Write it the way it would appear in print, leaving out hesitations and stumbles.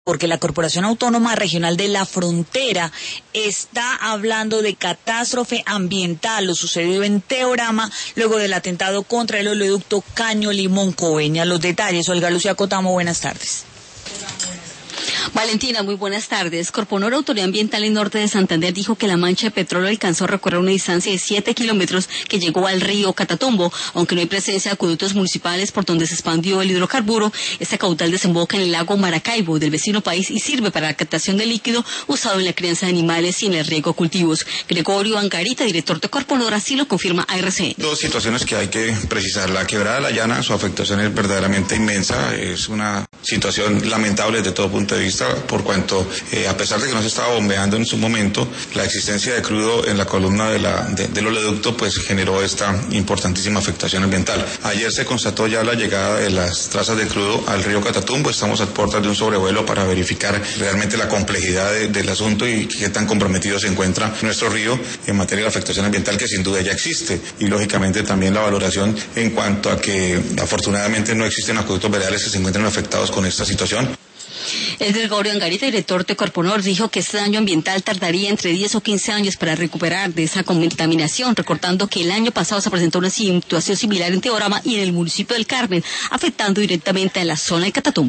porque la Corporación Autónoma Regional de la Frontera está hablando de catástrofe ambiental. Lo sucedido en Teorama luego del atentado contra el oleoducto Caño Limón Coveñas. Los detalles, Olga Lucía Cotamo, buenas tardes. Valentina, muy buenas tardes. Corponor, Autoridad Ambiental en Norte de Santander, dijo que la mancha de petróleo alcanzó a recorrer una distancia de 7 kilómetros que llegó al río Catatumbo. Aunque no hay presencia de acueductos municipales por donde se expandió el hidrocarburo, este caudal desemboca en el lago Maracaibo del vecino país y sirve para la captación de líquido usado en la crianza de animales y en el riego de cultivos. Gregorio Angarita, director de Corponor, así lo confirma a RCN. Dos situaciones que hay que precisar. La quebrada de la Llana, su afectación es verdaderamente inmensa. Es una situación lamentable desde todo punto de vista, por cuanto, a pesar de que no se estaba bombeando en su momento, la existencia de crudo en la columna del oleoducto pues generó esta importantísima afectación ambiental. Ayer se constató ya la llegada de las trazas de crudo al río Catatumbo. Estamos a puertas de un sobrevuelo para verificar realmente la complejidad del asunto y qué tan comprometido se encuentra nuestro río en materia de afectación ambiental, que sin duda ya existe, y lógicamente también la valoración en cuanto a que afortunadamente no existen acueductos veredales que se encuentren afectados con esta situación. El Gregorio Angarita, director de Corponor, dijo que este daño ambiental tardaría entre 10 o 15 años para recuperar de esa contaminación, recordando que el año pasado se presentó una situación similar en Teorama y en el municipio del Carmen, afectando directamente a la zona de Catatumbo.